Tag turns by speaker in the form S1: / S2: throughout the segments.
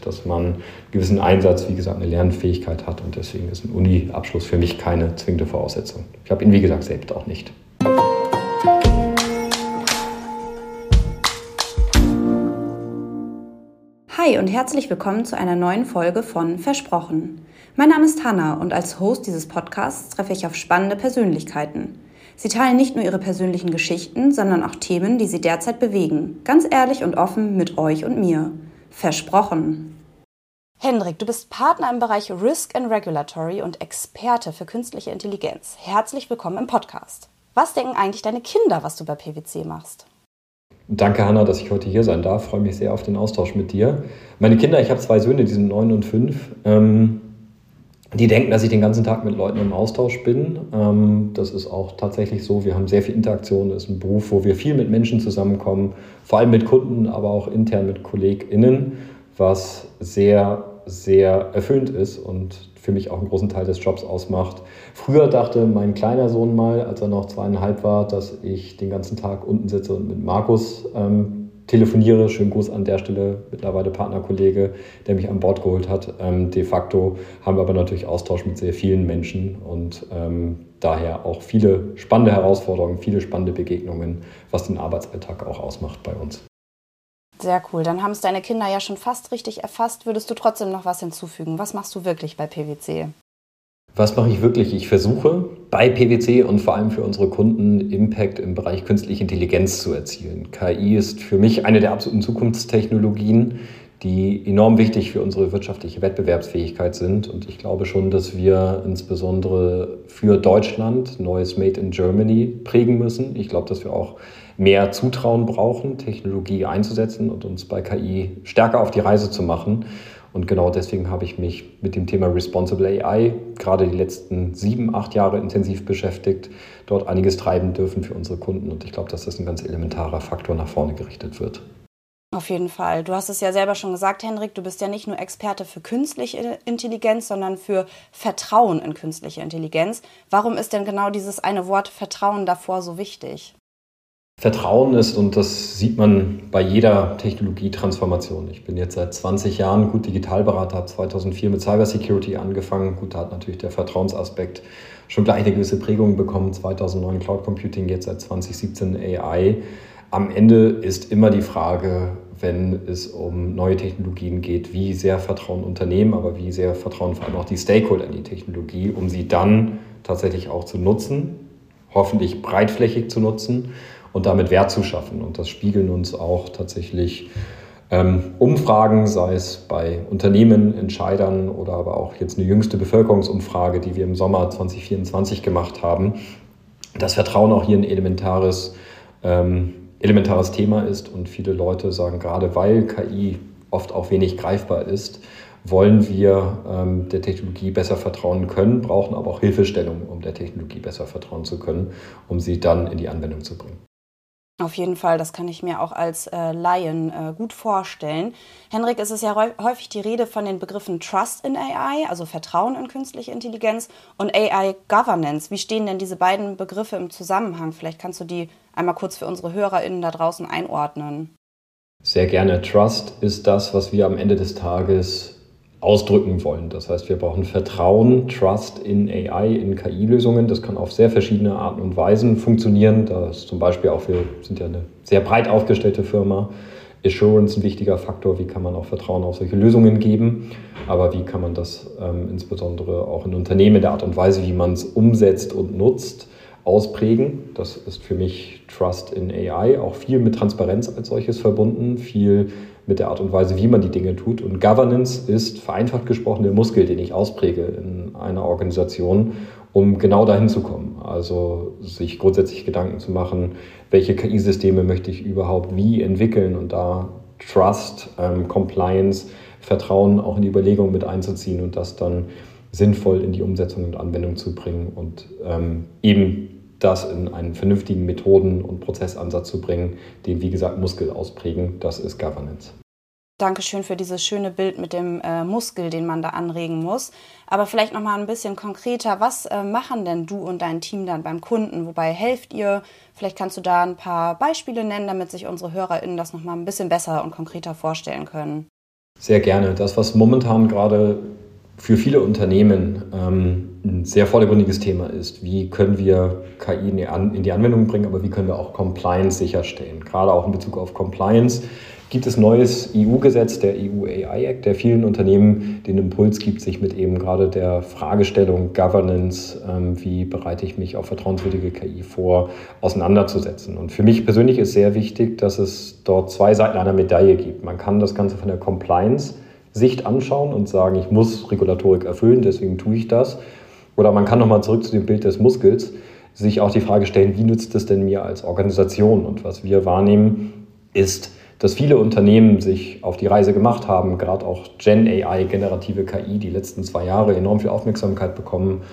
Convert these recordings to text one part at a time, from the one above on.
S1: dass man einen gewissen Einsatz, wie gesagt, eine Lernfähigkeit hat. Und deswegen ist ein Uni-Abschluss für mich keine zwingende Voraussetzung. Ich habe ihn, wie gesagt, selbst auch nicht.
S2: Hi und herzlich willkommen zu einer neuen Folge von Versprochen. Mein Name ist Hannah und als Host dieses Podcasts treffe ich auf spannende Persönlichkeiten. Sie teilen nicht nur ihre persönlichen Geschichten, sondern auch Themen, die sie derzeit bewegen. Ganz ehrlich und offen mit euch und mir. Versprochen. Hendrik, du bist Partner im Bereich Risk and Regulatory und Experte für künstliche Intelligenz. Herzlich willkommen im Podcast. Was denken eigentlich deine Kinder, was du bei PwC machst?
S1: Danke, Hannah, dass ich heute hier sein darf. Ich freue mich sehr auf den Austausch mit dir. Meine Kinder, ich habe 2 Söhne, die sind 9 und 5. Die denken, dass ich den ganzen Tag mit Leuten im Austausch bin. Das ist auch tatsächlich so. Wir haben sehr viel Interaktion. Das ist ein Beruf, wo wir viel mit Menschen zusammenkommen, vor allem mit Kunden, aber auch intern mit KollegInnen, was sehr, sehr erfüllend ist und für mich auch einen großen Teil des Jobs ausmacht. Früher dachte mein kleiner Sohn mal, als er noch 2,5 war, dass ich den ganzen Tag unten sitze und mit Markus telefoniere. Schönen Gruß an der Stelle, mittlerweile Partnerkollege, der mich an Bord geholt hat. De facto haben wir aber natürlich Austausch mit sehr vielen Menschen und daher auch viele spannende Herausforderungen, viele spannende Begegnungen, was den Arbeitsalltag auch ausmacht bei uns.
S2: Sehr cool, dann haben es deine Kinder ja schon fast richtig erfasst. Würdest du trotzdem noch was hinzufügen? Was machst du wirklich bei PwC?
S1: Was mache ich wirklich? Ich versuche bei PwC und vor allem für unsere Kunden Impact im Bereich künstliche Intelligenz zu erzielen. KI ist für mich eine der absoluten Zukunftstechnologien, die enorm wichtig für unsere wirtschaftliche Wettbewerbsfähigkeit sind. Und ich glaube schon, dass wir insbesondere für Deutschland neues Made in Germany prägen müssen. Ich glaube, dass wir auch mehr Zutrauen brauchen, Technologie einzusetzen und uns bei KI stärker auf die Reise zu machen. Und genau deswegen habe ich mich mit dem Thema Responsible AI gerade die letzten 7, 8 Jahre intensiv beschäftigt, dort einiges treiben dürfen für unsere Kunden. Und ich glaube, dass das ein ganz elementarer Faktor nach vorne gerichtet wird.
S2: Auf jeden Fall. Du hast es ja selber schon gesagt, Hendrik, du bist ja nicht nur Experte für künstliche Intelligenz, sondern für Vertrauen in künstliche Intelligenz. Warum ist denn genau dieses eine Wort Vertrauen davor so wichtig?
S1: Vertrauen ist, und das sieht man bei jeder Technologietransformation. Ich bin jetzt seit 20 Jahren Digitalberater, habe 2004 mit Cybersecurity angefangen. Da hat natürlich der Vertrauensaspekt schon gleich eine gewisse Prägung bekommen. 2009 Cloud Computing, jetzt seit 2017 AI. Am Ende ist immer die Frage, wenn es um neue Technologien geht, wie sehr vertrauen Unternehmen, aber wie sehr vertrauen vor allem auch die Stakeholder in die Technologie, um sie dann tatsächlich auch zu nutzen, hoffentlich breitflächig zu nutzen und damit Wert zu schaffen. Und das spiegeln uns auch tatsächlich Umfragen, sei es bei Unternehmen, Entscheidern oder aber auch jetzt eine jüngste Bevölkerungsumfrage, die wir im Sommer 2024 gemacht haben. Das Vertrauen auch hier ein elementares Thema ist und viele Leute sagen, gerade weil KI oft auch wenig greifbar ist, wollen wir der Technologie besser vertrauen können, brauchen aber auch Hilfestellung, um der Technologie besser vertrauen zu können, um sie dann in die Anwendung zu bringen.
S2: Auf jeden Fall, das kann ich mir auch als Laien gut vorstellen. Hendrik, es ist ja häufig die Rede von den Begriffen Trust in AI, also Vertrauen in künstliche Intelligenz, und AI Governance. Wie stehen denn diese beiden Begriffe im Zusammenhang? Vielleicht kannst du die einmal kurz für unsere HörerInnen da draußen einordnen.
S1: Sehr gerne. Trust ist das, was wir am Ende des Tages ausdrücken wollen. Das heißt, wir brauchen Vertrauen, Trust in AI, in KI-Lösungen. Das kann auf sehr verschiedene Arten und Weisen funktionieren. Da ist zum Beispiel auch, wir sind ja eine sehr breit aufgestellte Firma, Assurance ein wichtiger Faktor. Wie kann man auch Vertrauen auf solche Lösungen geben? Aber wie kann man das insbesondere auch in Unternehmen, in der Art und Weise, wie man es umsetzt und nutzt, ausprägen? Das ist für mich Trust in AI, auch viel mit Transparenz als solches verbunden, viel mit der Art und Weise, wie man die Dinge tut. Und Governance ist vereinfacht gesprochen der Muskel, den ich auspräge in einer Organisation, um genau dahin zu kommen. Also sich grundsätzlich Gedanken zu machen, welche KI-Systeme möchte ich überhaupt wie entwickeln und da Trust, Compliance, Vertrauen auch in die Überlegung mit einzuziehen und das dann sinnvoll in die Umsetzung und Anwendung zu bringen und eben das in einen vernünftigen Methoden- und Prozessansatz zu bringen, den, wie gesagt, Muskel ausprägen, das ist Governance.
S2: Dankeschön für dieses schöne Bild mit dem Muskel, den man da anregen muss. Aber vielleicht noch mal ein bisschen konkreter, was machen denn du und dein Team dann beim Kunden? Wobei helft ihr? Vielleicht kannst du da ein paar Beispiele nennen, damit sich unsere HörerInnen das noch mal ein bisschen besser und konkreter vorstellen können.
S1: Sehr gerne. Das, was momentan gerade für viele Unternehmen ein sehr vordergründiges Thema ist, wie können wir KI in die Anwendung bringen, aber wie können wir auch Compliance sicherstellen. Gerade auch in Bezug auf Compliance gibt es neues EU-Gesetz, der EU AI Act, der vielen Unternehmen den Impuls gibt, sich mit eben gerade der Fragestellung Governance, wie bereite ich mich auf vertrauenswürdige KI vor, auseinanderzusetzen. Und für mich persönlich ist sehr wichtig, dass es dort zwei Seiten einer Medaille gibt. Man kann das Ganze von der Compliance-Sicht anschauen und sagen, ich muss Regulatorik erfüllen, deswegen tue ich das. Oder man kann nochmal zurück zu dem Bild des Muskels sich auch die Frage stellen, wie nützt es denn mir als Organisation? Und was wir wahrnehmen, ist, dass viele Unternehmen sich auf die Reise gemacht haben, gerade auch Gen AI, generative KI, die letzten 2 Jahre enorm viel Aufmerksamkeit bekommen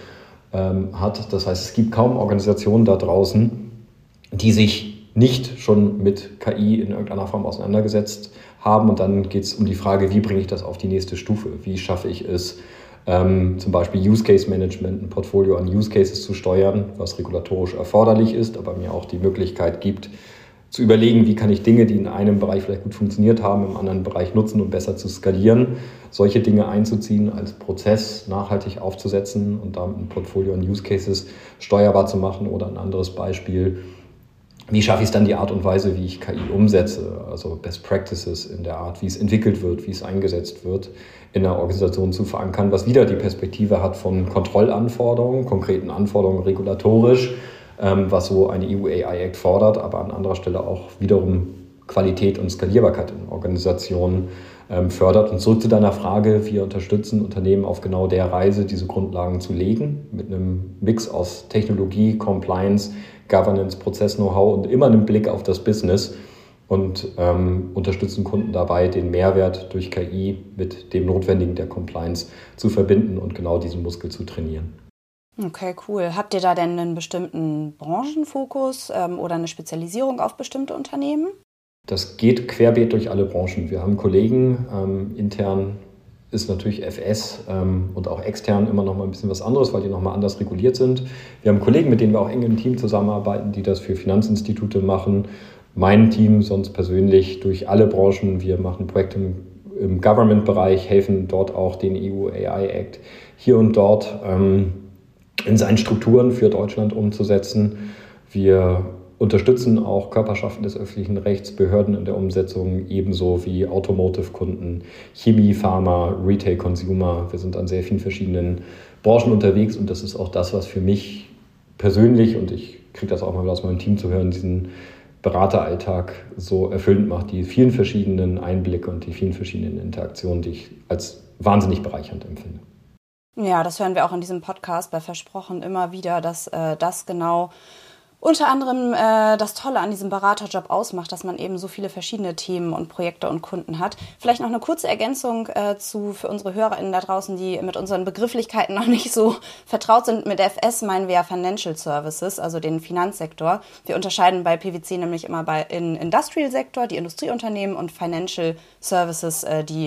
S1: hat. Das heißt, es gibt kaum Organisationen da draußen, die sich nicht schon mit KI in irgendeiner Form auseinandergesetzt haben. Und dann geht es um die Frage, wie bringe ich das auf die nächste Stufe? Wie schaffe ich es, zum Beispiel Use Case Management, ein Portfolio an Use Cases zu steuern, was regulatorisch erforderlich ist, aber mir auch die Möglichkeit gibt, zu überlegen, wie kann ich Dinge, die in einem Bereich vielleicht gut funktioniert haben, im anderen Bereich nutzen, um besser zu skalieren, solche Dinge einzuziehen, als Prozess nachhaltig aufzusetzen und damit ein Portfolio an Use Cases steuerbar zu machen. Oder ein anderes Beispiel, wie schaffe ich es dann, die Art und Weise, wie ich KI umsetze, also Best Practices in der Art, wie es entwickelt wird, wie es eingesetzt wird, in der Organisation zu verankern, was wieder die Perspektive hat von Kontrollanforderungen, konkreten Anforderungen regulatorisch, was so eine EU AI Act fordert, aber an anderer Stelle auch wiederum Qualität und Skalierbarkeit in Organisationen fördert. Und zurück zu deiner Frage, wir unterstützen Unternehmen auf genau der Reise, diese Grundlagen zu legen, mit einem Mix aus Technologie, Compliance, Governance, Prozess-Know-how und immer einem Blick auf das Business und unterstützen Kunden dabei, den Mehrwert durch KI mit dem Notwendigen der Compliance zu verbinden und genau diesen Muskel zu trainieren.
S2: Okay, cool. Habt ihr da denn einen bestimmten Branchenfokus oder eine Spezialisierung auf bestimmte Unternehmen?
S1: Das geht querbeet durch alle Branchen. Wir haben Kollegen, intern ist natürlich FS und auch extern immer noch mal ein bisschen was anderes, weil die noch mal anders reguliert sind. Wir haben Kollegen, mit denen wir auch eng im Team zusammenarbeiten, die das für Finanzinstitute machen. Mein Team sonst persönlich durch alle Branchen. Wir machen Projekte im Government-Bereich, helfen dort auch den EU AI Act hier und dort in seinen Strukturen für Deutschland umzusetzen. Wir unterstützen auch Körperschaften des öffentlichen Rechts, Behörden in der Umsetzung, ebenso wie Automotive-Kunden, Chemie, Pharma, Retail, Consumer. Wir sind an sehr vielen verschiedenen Branchen unterwegs und das ist auch das, was für mich persönlich, und ich kriege das auch mal aus meinem Team zu hören, diesen Berateralltag so erfüllend macht, die vielen verschiedenen Einblicke und die vielen verschiedenen Interaktionen, die ich als wahnsinnig bereichernd empfinde.
S2: Ja, das hören wir auch in diesem Podcast bei Versprochen immer wieder, dass das genau unter anderem das Tolle an diesem Beraterjob ausmacht, dass man eben so viele verschiedene Themen und Projekte und Kunden hat. Vielleicht noch eine kurze Ergänzung für unsere HörerInnen da draußen, die mit unseren Begrifflichkeiten noch nicht so vertraut sind. Mit FS meinen wir ja Financial Services, also den Finanzsektor. Wir unterscheiden bei PwC nämlich immer in Industrial-Sektor, die Industrieunternehmen, und Financial Services,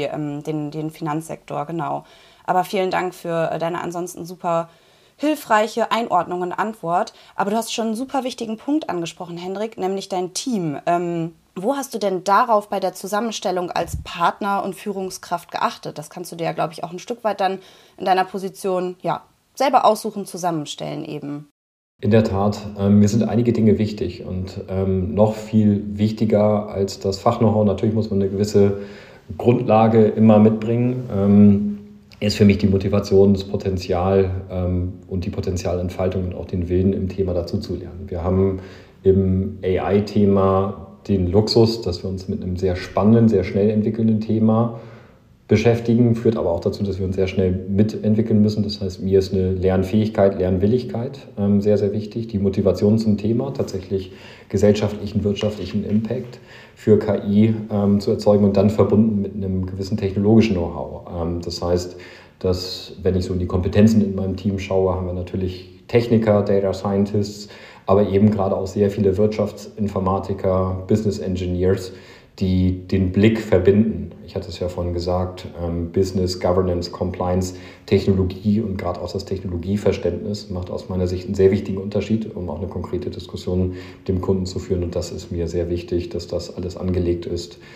S2: den Finanzsektor, genau. Aber vielen Dank für deine ansonsten super hilfreiche Einordnung und Antwort. Aber du hast schon einen super wichtigen Punkt angesprochen, Hendrik, nämlich dein Team. Wo hast du denn darauf bei der Zusammenstellung als Partner und Führungskraft geachtet? Das kannst du dir ja, glaube ich, auch ein Stück weit dann in deiner Position selber aussuchen, zusammenstellen eben.
S1: In der Tat, mir sind einige Dinge wichtig und noch viel wichtiger als das Fach-Know-how. Natürlich muss man eine gewisse Grundlage immer mitbringen. Ist für mich die Motivation, das Potenzial und die Potenzialentfaltung und auch den Willen im Thema dazu zu lernen. Wir haben im AI-Thema den Luxus, dass wir uns mit einem sehr spannenden, sehr schnell entwickelnden Thema beschäftigen, führt aber auch dazu, dass wir uns sehr schnell mitentwickeln müssen. Das heißt, mir ist eine Lernfähigkeit, Lernwilligkeit sehr, sehr wichtig. Die Motivation zum Thema, tatsächlich gesellschaftlichen, wirtschaftlichen Impact für KI zu erzeugen und dann verbunden mit einem gewissen technologischen Know-how. Das heißt, dass, wenn ich so in die Kompetenzen in meinem Team schaue, haben wir natürlich Techniker, Data Scientists, aber eben gerade auch sehr viele Wirtschaftsinformatiker, Business Engineers, die den Blick verbinden. Ich hatte es ja vorhin gesagt, Business, Governance, Compliance, Technologie und gerade auch das Technologieverständnis macht aus meiner Sicht einen sehr wichtigen Unterschied, um auch eine konkrete Diskussion mit dem Kunden zu führen. Und das ist mir sehr wichtig, dass das alles angelegt ist.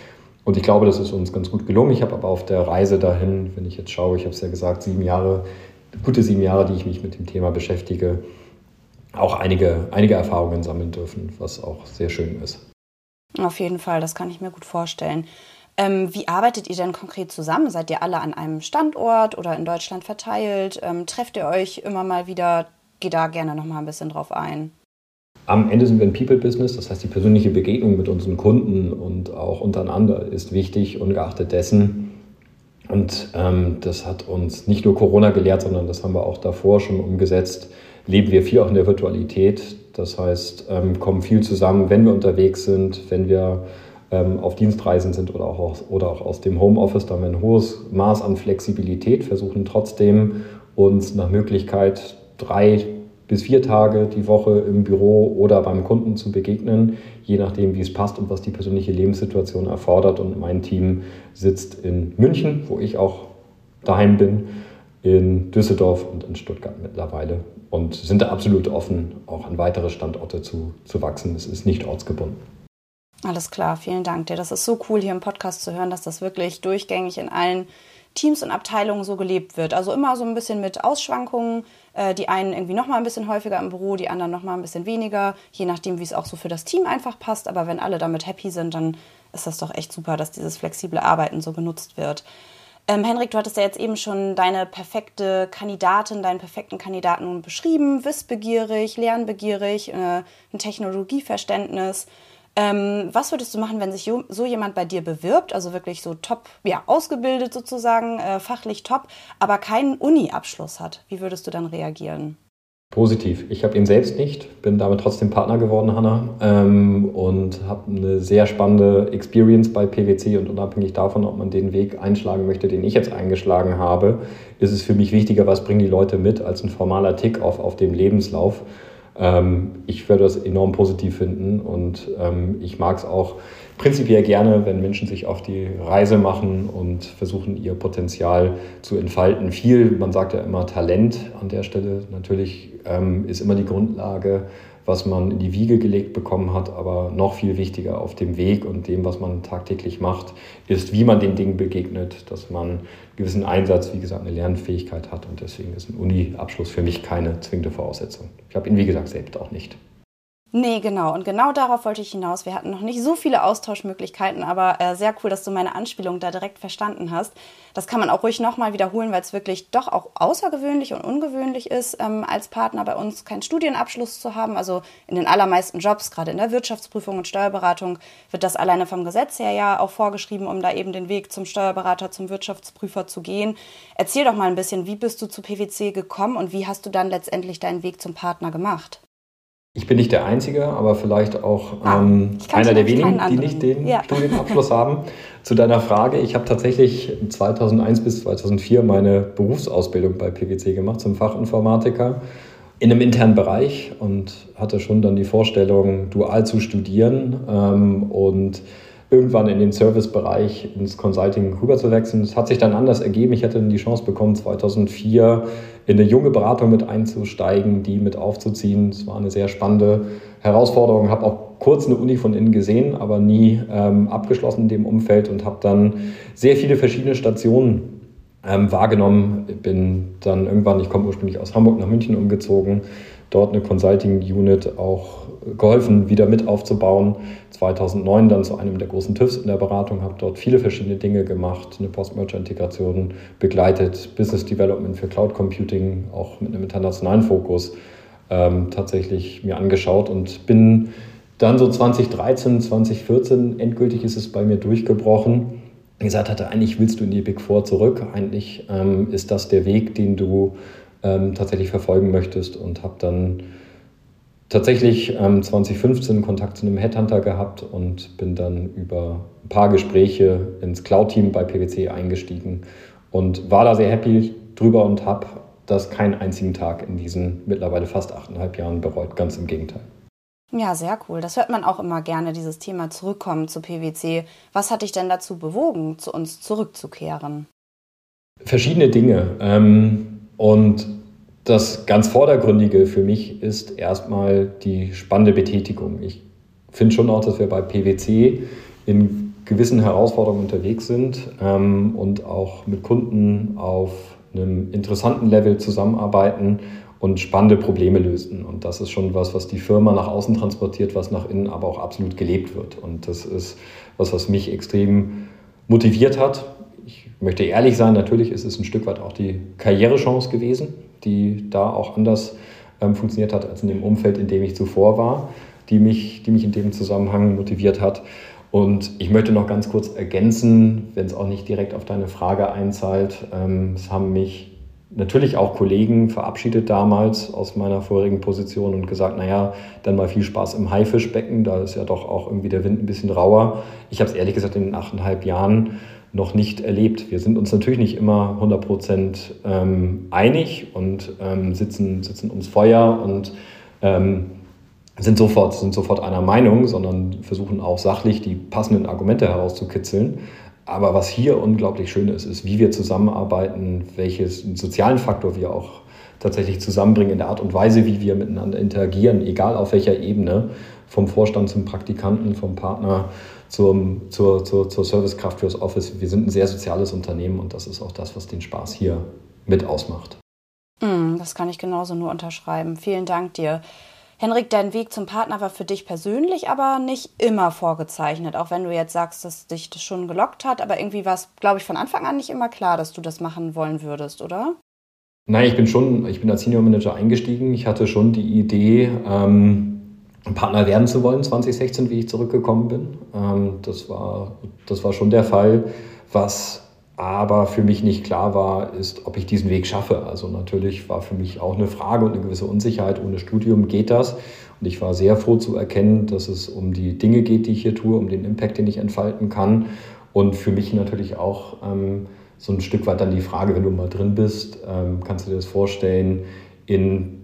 S1: Und ich glaube, das ist uns ganz gut gelungen. Ich habe aber auf der Reise dahin, wenn ich jetzt schaue, ich habe es ja gesagt, gute 7 Jahre, die ich mich mit dem Thema beschäftige, auch einige Erfahrungen sammeln dürfen, was auch sehr schön ist.
S2: Auf jeden Fall, das kann ich mir gut vorstellen. Wie arbeitet ihr denn konkret zusammen? Seid ihr alle an einem Standort oder in Deutschland verteilt? Trefft ihr euch immer mal wieder? Geh da gerne noch mal ein bisschen drauf ein.
S1: Am Ende sind wir ein People-Business, das heißt, die persönliche Begegnung mit unseren Kunden und auch untereinander ist wichtig, ungeachtet dessen. Und das hat uns nicht nur Corona gelehrt, sondern das haben wir auch davor schon umgesetzt. Leben wir viel auch in der Virtualität, das heißt, kommen viel zusammen, wenn wir unterwegs sind, wenn wir auf Dienstreisen sind oder auch aus dem Homeoffice. Da haben wir ein hohes Maß an Flexibilität, versuchen trotzdem uns nach Möglichkeit 3 bis 4 Tage die Woche im Büro oder beim Kunden zu begegnen, je nachdem, wie es passt und was die persönliche Lebenssituation erfordert. Und mein Team sitzt in München, wo ich auch daheim bin, in Düsseldorf und in Stuttgart mittlerweile und sind da absolut offen, auch an weitere Standorte zu wachsen. Es ist nicht ortsgebunden.
S2: Alles klar, vielen Dank dir. Das ist so cool, hier im Podcast zu hören, dass das wirklich durchgängig in allen Teams und Abteilungen so gelebt wird. Also immer so ein bisschen mit Ausschwankungen. Die einen irgendwie noch mal ein bisschen häufiger im Büro, die anderen noch mal ein bisschen weniger, je nachdem, wie es auch so für das Team einfach passt. Aber wenn alle damit happy sind, dann ist das doch echt super, dass dieses flexible Arbeiten so genutzt wird. Henrik, du hattest ja jetzt eben schon deine perfekte Kandidatin, deinen perfekten Kandidaten beschrieben. Wissbegierig, lernbegierig, ein Technologieverständnis. Was würdest du machen, wenn sich so jemand bei dir bewirbt, also wirklich so top, ja, ausgebildet sozusagen, fachlich top, aber keinen Uni-Abschluss hat? Wie würdest du dann reagieren?
S1: Positiv. Ich habe ihn selbst nicht, bin damit trotzdem Partner geworden, Hanna, und habe eine sehr spannende Experience bei PwC und unabhängig davon, ob man den Weg einschlagen möchte, den ich jetzt eingeschlagen habe, ist es für mich wichtiger, was bringen die Leute mit, als ein formaler Tick auf dem Lebenslauf. Ich würde das enorm positiv finden und ich mag es auch prinzipiell gerne, wenn Menschen sich auf die Reise machen und versuchen, ihr Potenzial zu entfalten. Man sagt ja immer Talent an der Stelle. Natürlich ist immer die Grundlage, was man in die Wiege gelegt bekommen hat, aber noch viel wichtiger auf dem Weg und dem, was man tagtäglich macht, ist, wie man den Dingen begegnet, dass man einen gewissen Einsatz, wie gesagt, eine Lernfähigkeit hat und deswegen ist ein Uni-Abschluss für mich keine zwingende Voraussetzung. Ich habe ihn, wie gesagt, selbst auch nicht.
S2: Nee, genau. Und genau darauf wollte ich hinaus. Wir hatten noch nicht so viele Austauschmöglichkeiten, aber sehr cool, dass du meine Anspielung da direkt verstanden hast. Das kann man auch ruhig nochmal wiederholen, weil es wirklich doch auch außergewöhnlich und ungewöhnlich ist, als Partner bei uns keinen Studienabschluss zu haben. Also in den allermeisten Jobs, gerade in der Wirtschaftsprüfung und Steuerberatung, wird das alleine vom Gesetz her ja auch vorgeschrieben, um da eben den Weg zum Steuerberater, zum Wirtschaftsprüfer zu gehen. Erzähl doch mal ein bisschen, wie bist du zu PwC gekommen und wie hast du dann letztendlich deinen Weg zum Partner gemacht?
S1: Ich bin nicht der Einzige, aber vielleicht auch einer der wenigen, die nicht den Studienabschluss haben. Zu deiner Frage, ich habe tatsächlich 2001 bis 2004 meine Berufsausbildung bei PwC gemacht zum Fachinformatiker in einem internen Bereich und hatte schon dann die Vorstellung, dual zu studieren und irgendwann in den Servicebereich ins Consulting rüber zu wechseln. Das hat sich dann anders ergeben. Ich hatte dann die Chance bekommen, 2004 in eine junge Beratung mit einzusteigen, die mit aufzuziehen. Das war eine sehr spannende Herausforderung. Habe auch kurz eine Uni von innen gesehen, aber nie abgeschlossen in dem Umfeld und habe dann sehr viele verschiedene Stationen wahrgenommen. Bin dann irgendwann, ich komme ursprünglich aus Hamburg, nach München umgezogen, dort eine Consulting-Unit auch geholfen, wieder mit aufzubauen. 2009 dann zu einem der großen TÜVs in der Beratung, habe dort viele verschiedene Dinge gemacht, eine Post-Merger-Integration begleitet, Business Development für Cloud Computing, auch mit einem internationalen Fokus tatsächlich mir angeschaut und bin dann so 2013, 2014, endgültig ist es bei mir durchgebrochen, gesagt hatte, eigentlich willst du in die Big Four zurück, eigentlich ist das der Weg, den du tatsächlich verfolgen möchtest und habe dann tatsächlich 2015 Kontakt zu einem Headhunter gehabt und bin dann über ein paar Gespräche ins Cloud-Team bei PwC eingestiegen und war da sehr happy drüber und habe das keinen einzigen Tag in diesen mittlerweile fast 8,5 Jahren bereut, ganz im Gegenteil.
S2: Ja, sehr cool. Das hört man auch immer gerne, dieses Thema Zurückkommen zu PwC. Was hat dich denn dazu bewogen, zu uns zurückzukehren?
S1: Verschiedene Dinge. Und das ganz Vordergründige für mich ist erstmal die spannende Betätigung. Ich finde schon auch, dass wir bei PwC in gewissen Herausforderungen unterwegs sind und auch mit Kunden auf einem interessanten Level zusammenarbeiten und spannende Probleme lösen. Und das ist schon was die Firma nach außen transportiert, was nach innen aber auch absolut gelebt wird. Und das ist was mich extrem motiviert hat. Ich möchte ehrlich sein, natürlich ist es ein Stück weit auch die Karrierechance gewesen, die da auch anders funktioniert hat als in dem Umfeld, in dem ich zuvor war, die mich in dem Zusammenhang motiviert hat. Und ich möchte noch ganz kurz ergänzen, wenn es auch nicht direkt auf deine Frage einzahlt. Es haben mich natürlich auch Kollegen verabschiedet damals aus meiner vorherigen Position und gesagt, naja, dann mal viel Spaß im Haifischbecken, da ist ja doch auch irgendwie der Wind ein bisschen rauer. Ich habe es ehrlich gesagt in den 8,5 Jahren noch nicht erlebt. Wir sind uns natürlich nicht immer 100% einig und sitzen ums Feuer und sind sofort einer Meinung, sondern versuchen auch sachlich die passenden Argumente herauszukitzeln. Aber was hier unglaublich schön ist, wie wir zusammenarbeiten, welchen sozialen Faktor wir auch tatsächlich zusammenbringen in der Art und Weise, wie wir miteinander interagieren, egal auf welcher Ebene, vom Vorstand zum Praktikanten, vom Partner zur Servicekraft fürs Office. Wir sind ein sehr soziales Unternehmen und das ist auch das, was den Spaß hier mit ausmacht.
S2: Das kann ich genauso nur unterschreiben. Vielen Dank dir. Henrik, dein Weg zum Partner war für dich persönlich aber nicht immer vorgezeichnet, auch wenn du jetzt sagst, dass dich das schon gelockt hat, aber irgendwie war es, glaube ich, von Anfang an nicht immer klar, dass du das machen wollen würdest, oder?
S1: Nein, ich bin als Senior Manager eingestiegen. Ich hatte schon die Idee, Partner werden zu wollen, 2016, wie ich zurückgekommen bin. Das war schon der Fall. Was aber für mich nicht klar war, ist, ob ich diesen Weg schaffe. Also natürlich war für mich auch eine Frage und eine gewisse Unsicherheit. Ohne Studium geht das. Und ich war sehr froh zu erkennen, dass es um die Dinge geht, die ich hier tue, um den Impact, den ich entfalten kann. Und für mich natürlich auch so ein Stück weit dann die Frage, wenn du mal drin bist, kannst du dir das vorstellen, in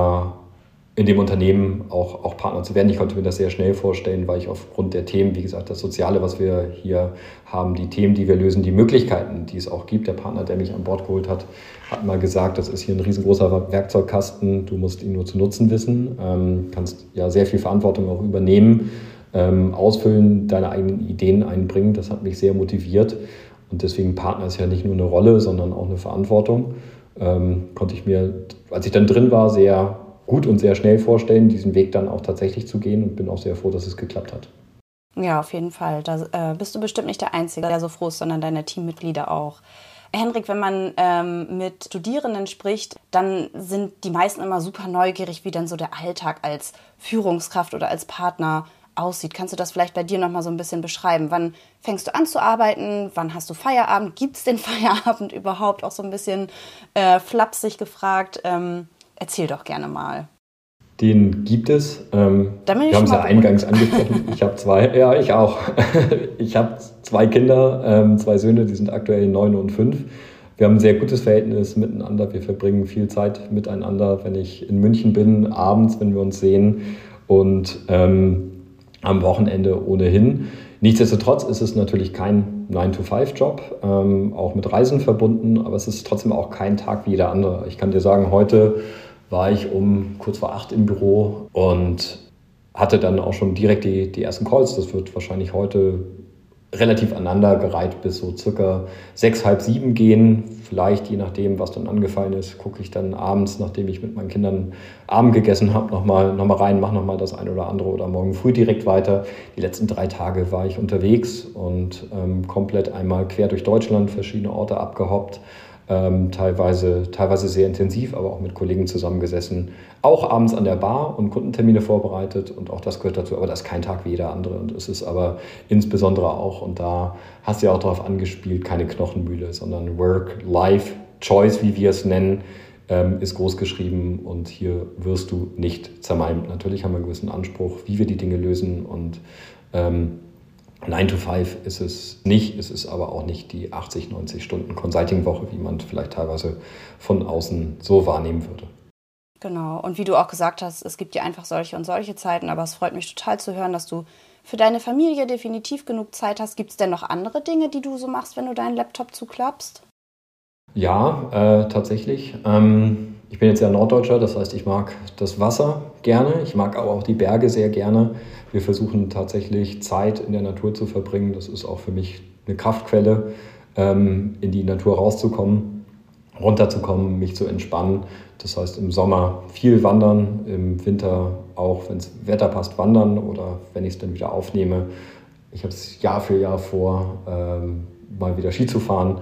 S1: dem Unternehmen auch Partner zu werden. Ich konnte mir das sehr schnell vorstellen, weil ich aufgrund der Themen, wie gesagt, das Soziale, was wir hier haben, die Themen, die wir lösen, die Möglichkeiten, die es auch gibt. Der Partner, der mich an Bord geholt hat mal gesagt, das ist hier ein riesengroßer Werkzeugkasten, du musst ihn nur zu nutzen wissen, kannst ja sehr viel Verantwortung auch übernehmen, ausfüllen, deine eigenen Ideen einbringen. Das hat mich sehr motiviert und deswegen Partner ist ja nicht nur eine Rolle, sondern auch eine Verantwortung. Konnte ich mir, als ich dann drin war, sehr gut und sehr schnell vorstellen, diesen Weg dann auch tatsächlich zu gehen und bin auch sehr froh, dass es geklappt hat.
S2: Ja, auf jeden Fall. Da bist du bestimmt nicht der Einzige, der so froh ist, sondern deine Teammitglieder auch. Henrik, wenn man mit Studierenden spricht, dann sind die meisten immer super neugierig, wie dann so der Alltag als Führungskraft oder als Partner aussieht. Kannst du das vielleicht bei dir nochmal so ein bisschen beschreiben? Wann fängst du an zu arbeiten? Wann hast du Feierabend? Gibt es den Feierabend überhaupt? Auch so ein bisschen flapsig gefragt. Erzähl doch gerne mal.
S1: Den gibt es. Wir haben es ja eingangs angesprochen. Ich habe ich auch. Ich habe 2 Kinder, 2 Söhne, die sind aktuell 9 und 5. Wir haben ein sehr gutes Verhältnis miteinander. Wir verbringen viel Zeit miteinander, wenn ich in München bin, abends, wenn wir uns sehen und am Wochenende ohnehin. Nichtsdestotrotz ist es natürlich kein 9-to-5-Job, auch mit Reisen verbunden, aber es ist trotzdem auch kein Tag wie jeder andere. Ich kann dir sagen, heute war ich um kurz vor 8 im Büro und hatte dann auch schon direkt die ersten Calls. Das wird wahrscheinlich heute relativ aneinandergereiht bis so circa 6, halb 7 gehen. Vielleicht, je nachdem, was dann angefallen ist, gucke ich dann abends, nachdem ich mit meinen Kindern Abend gegessen habe, noch mal rein, mache nochmal das eine oder andere oder morgen früh direkt weiter. Die letzten 3 Tage war ich unterwegs und komplett einmal quer durch Deutschland, verschiedene Orte abgehoppt. Teilweise sehr intensiv, aber auch mit Kollegen zusammengesessen. Auch abends an der Bar und Kundentermine vorbereitet und auch das gehört dazu. Aber das ist kein Tag wie jeder andere und es ist aber insbesondere auch, und da hast du ja auch darauf angespielt, keine Knochenmühle, sondern Work-Life-Choice, wie wir es nennen, ist groß geschrieben und hier wirst du nicht zermalmt. Natürlich haben wir einen gewissen Anspruch, wie wir die Dinge lösen und 9-to-5 ist es nicht, es ist aber auch nicht die 80, 90 Stunden Consulting-Woche, wie man vielleicht teilweise von außen so wahrnehmen würde.
S2: Genau, und wie du auch gesagt hast, es gibt ja einfach solche und solche Zeiten, aber es freut mich total zu hören, dass du für deine Familie definitiv genug Zeit hast. Gibt es denn noch andere Dinge, die du so machst, wenn du deinen Laptop zuklappst?
S1: Ja, tatsächlich. Ich bin jetzt ja Norddeutscher, das heißt, ich mag das Wasser gerne, ich mag aber auch die Berge sehr gerne. Wir versuchen tatsächlich Zeit in der Natur zu verbringen. Das ist auch für mich eine Kraftquelle, in die Natur rauszukommen, runterzukommen, mich zu entspannen. Das heißt, im Sommer viel wandern, im Winter auch, wenn das Wetter passt, wandern oder wenn ich es dann wieder aufnehme. Ich habe es Jahr für Jahr vor, mal wieder Ski zu fahren.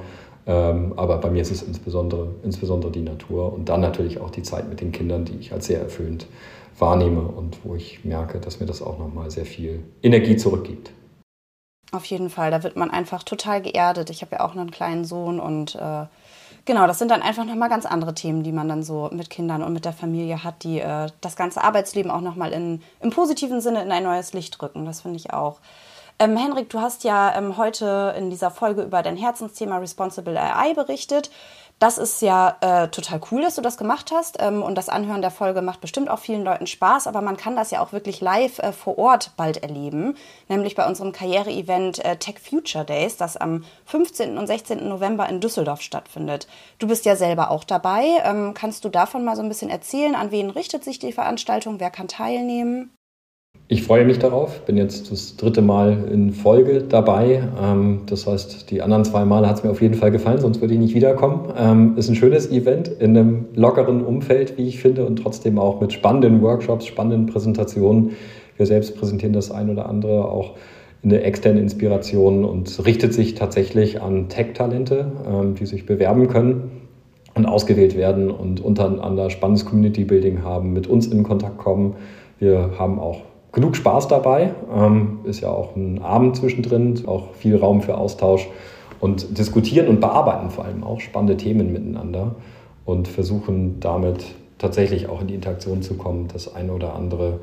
S1: Aber bei mir ist es insbesondere die Natur und dann natürlich auch die Zeit mit den Kindern, die ich als sehr erfüllend wahrnehme und wo ich merke, dass mir das auch nochmal sehr viel Energie zurückgibt.
S2: Auf jeden Fall, da wird man einfach total geerdet. Ich habe ja auch noch einen kleinen Sohn und genau, das sind dann einfach nochmal ganz andere Themen, die man dann so mit Kindern und mit der Familie hat, die das ganze Arbeitsleben auch nochmal im positiven Sinne in ein neues Licht rücken. Das finde ich auch. Henrik, du hast ja heute in dieser Folge über dein Herzensthema Responsible AI berichtet. Das ist ja total cool, dass du das gemacht hast und das Anhören der Folge macht bestimmt auch vielen Leuten Spaß, aber man kann das ja auch wirklich live vor Ort bald erleben, nämlich bei unserem Karriere-Event Tech Future Days, das am 15. und 16. November in Düsseldorf stattfindet. Du bist ja selber auch dabei. Kannst du davon mal so ein bisschen erzählen? An wen richtet sich die Veranstaltung? Wer kann teilnehmen?
S1: Ich freue mich darauf, bin jetzt das 3. Mal in Folge dabei. Das heißt, die anderen 2 Male hat es mir auf jeden Fall gefallen, sonst würde ich nicht wiederkommen. Ist ein schönes Event in einem lockeren Umfeld, wie ich finde, und trotzdem auch mit spannenden Workshops, spannenden Präsentationen. Wir selbst präsentieren das ein oder andere auch in der externen Inspiration und richtet sich tatsächlich an Tech-Talente, die sich bewerben können und ausgewählt werden und untereinander spannendes Community-Building haben, mit uns in Kontakt kommen. Wir haben auch genug Spaß dabei, ist ja auch ein Abend zwischendrin, auch viel Raum für Austausch und diskutieren und bearbeiten vor allem auch spannende Themen miteinander und versuchen damit tatsächlich auch in die Interaktion zu kommen, das eine oder andere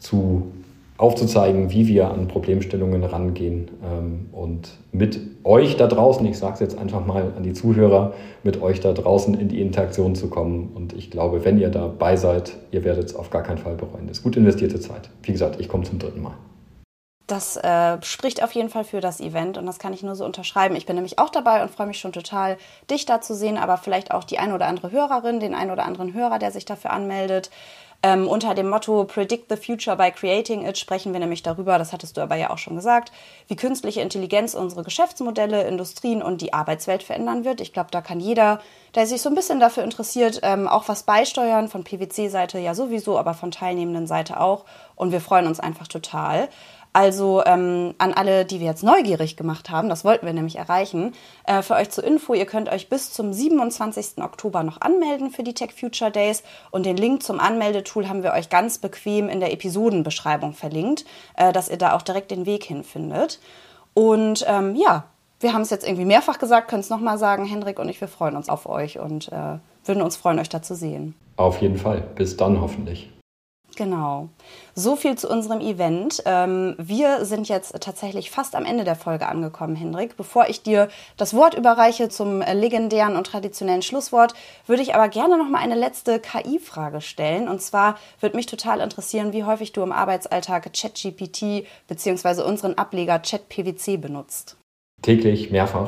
S1: aufzuzeigen, wie wir an Problemstellungen rangehen und mit euch da draußen, ich sage es jetzt einfach mal an die Zuhörer, mit euch da draußen in die Interaktion zu kommen. Und ich glaube, wenn ihr dabei seid, ihr werdet es auf gar keinen Fall bereuen. Das ist gut investierte Zeit. Wie gesagt, ich komme zum 3. Mal.
S2: Das spricht auf jeden Fall für das Event und das kann ich nur so unterschreiben. Ich bin nämlich auch dabei und freue mich schon total, dich da zu sehen, aber vielleicht auch die ein oder andere Hörerin, den ein oder anderen Hörer, der sich dafür anmeldet. Unter dem Motto Predict the Future by Creating It sprechen wir nämlich darüber, das hattest du aber ja auch schon gesagt, wie künstliche Intelligenz unsere Geschäftsmodelle, Industrien und die Arbeitswelt verändern wird. Ich glaube, da kann jeder, der sich so ein bisschen dafür interessiert, auch was beisteuern, von PwC-Seite ja sowieso, aber von teilnehmenden Seite auch. Und wir freuen uns einfach total. Also an alle, die wir jetzt neugierig gemacht haben, das wollten wir nämlich erreichen, für euch zur Info, ihr könnt euch bis zum 27. Oktober noch anmelden für die Tech Future Days und den Link zum Anmeldetool haben wir euch ganz bequem in der Episodenbeschreibung verlinkt, dass ihr da auch direkt den Weg hinfindet. Und ja, wir haben es jetzt irgendwie mehrfach gesagt, können es nochmal sagen, Henrik und ich, wir freuen uns auf euch und würden uns freuen, euch da zu sehen.
S1: Auf jeden Fall, bis dann hoffentlich.
S2: Genau. So viel zu unserem Event. Wir sind jetzt tatsächlich fast am Ende der Folge angekommen, Henrik. Bevor ich dir das Wort überreiche zum legendären und traditionellen Schlusswort, würde ich aber gerne noch mal eine letzte KI-Frage stellen. Und zwar würde mich total interessieren, wie häufig du im Arbeitsalltag ChatGPT bzw. unseren Ableger ChatPWC benutzt.
S1: Täglich, mehrfach.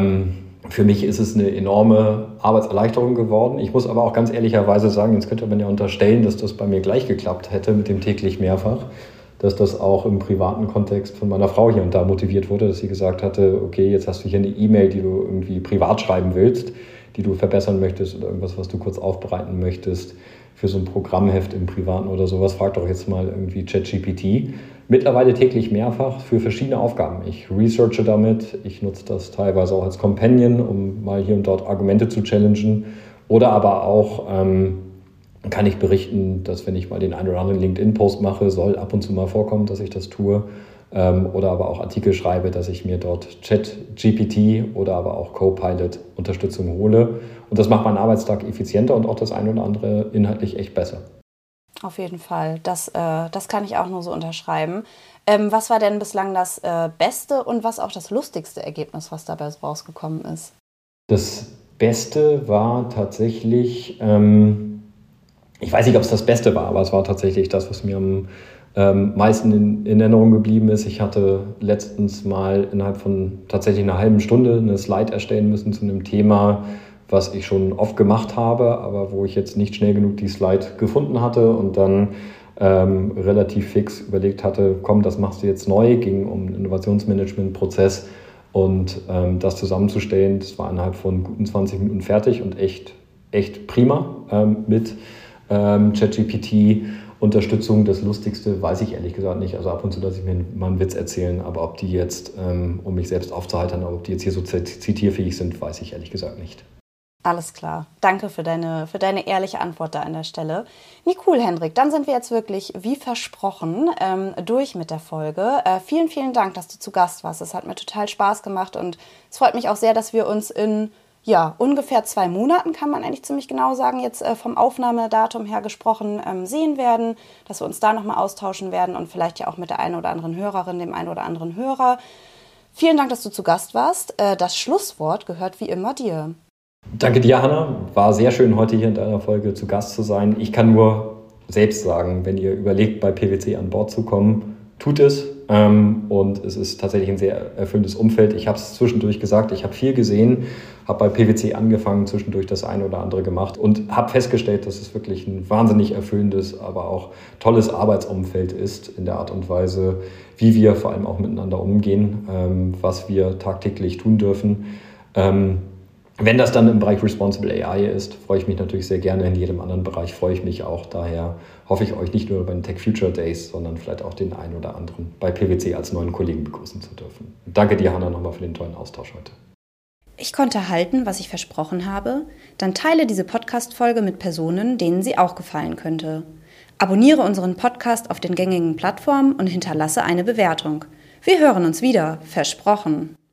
S1: Für mich ist es eine enorme Arbeitserleichterung geworden. Ich muss aber auch ganz ehrlicherweise sagen, jetzt könnte man ja unterstellen, dass das bei mir gleich geklappt hätte mit dem täglich mehrfach, dass das auch im privaten Kontext von meiner Frau hier und da motiviert wurde, dass sie gesagt hatte, okay, jetzt hast du hier eine E-Mail, die du irgendwie privat schreiben willst, die du verbessern möchtest oder irgendwas, was du kurz aufbereiten möchtest für so ein Programmheft im Privaten oder sowas, frag doch jetzt mal irgendwie ChatGPT. Mittlerweile täglich mehrfach für verschiedene Aufgaben. Ich researche damit, ich nutze das teilweise auch als Companion, um mal hier und dort Argumente zu challengen. Oder aber auch kann ich berichten, dass wenn ich mal den einen oder anderen LinkedIn-Post mache, soll ab und zu mal vorkommen, dass ich das tue. Oder aber auch Artikel schreibe, dass ich mir dort ChatGPT oder aber auch Copilot Unterstützung hole. Und das macht meinen Arbeitstag effizienter und auch das eine oder andere inhaltlich echt besser.
S2: Auf jeden Fall, das kann ich auch nur so unterschreiben. Was war denn bislang das beste und was auch das lustigste Ergebnis, was dabei rausgekommen ist?
S1: Das Beste war tatsächlich, ich weiß nicht, ob es das Beste war, aber es war tatsächlich das, was mir am meisten in Erinnerung geblieben ist. Ich hatte letztens mal innerhalb von tatsächlich einer halben Stunde eine Slide erstellen müssen zu einem Thema, was ich schon oft gemacht habe, aber wo ich jetzt nicht schnell genug die Slide gefunden hatte und dann relativ fix überlegt hatte, komm, das machst du jetzt neu, ging um einen Innovationsmanagement-Prozess und das zusammenzustellen, das war innerhalb von guten 20 Minuten fertig und echt prima mit ChatGPT. Unterstützung, das Lustigste, weiß ich ehrlich gesagt nicht. Also ab und zu lasse ich mir mal einen Witz erzählen, aber ob die jetzt, um mich selbst aufzuheitern, ob die jetzt hier so zitierfähig sind, weiß ich ehrlich gesagt nicht.
S2: Alles klar. Danke für deine ehrliche Antwort da an der Stelle. Nee, cool, Hendrik. Dann sind wir jetzt wirklich, wie versprochen, durch mit der Folge. Vielen, vielen Dank, dass du zu Gast warst. Es hat mir total Spaß gemacht und es freut mich auch sehr, dass wir uns in ungefähr 2 Monaten, kann man eigentlich ziemlich genau sagen, jetzt vom Aufnahmedatum her gesprochen, sehen werden, dass wir uns da nochmal austauschen werden und vielleicht ja auch mit der einen oder anderen Hörerin, dem einen oder anderen Hörer. Vielen Dank, dass du zu Gast warst. Das Schlusswort gehört wie immer dir.
S1: Danke dir, Hanna. War sehr schön, heute hier in deiner Folge zu Gast zu sein. Ich kann nur selbst sagen, wenn ihr überlegt, bei PwC an Bord zu kommen, tut es. Und es ist tatsächlich ein sehr erfüllendes Umfeld. Ich habe es zwischendurch gesagt, ich habe viel gesehen, habe bei PwC angefangen, zwischendurch das eine oder andere gemacht und habe festgestellt, dass es wirklich ein wahnsinnig erfüllendes, aber auch tolles Arbeitsumfeld ist in der Art und Weise, wie wir vor allem auch miteinander umgehen, was wir tagtäglich tun dürfen. Wenn das dann im Bereich Responsible AI ist, freue ich mich natürlich sehr gerne. In jedem anderen Bereich freue ich mich auch. Daher hoffe ich euch nicht nur bei den Tech Future Days, sondern vielleicht auch den einen oder anderen bei PwC als neuen Kollegen begrüßen zu dürfen. Danke dir, Hanna, nochmal für den tollen Austausch heute.
S2: Ich konnte halten, was ich versprochen habe. Dann teile diese Podcast-Folge mit Personen, denen sie auch gefallen könnte. Abonniere unseren Podcast auf den gängigen Plattformen und hinterlasse eine Bewertung. Wir hören uns wieder, versprochen.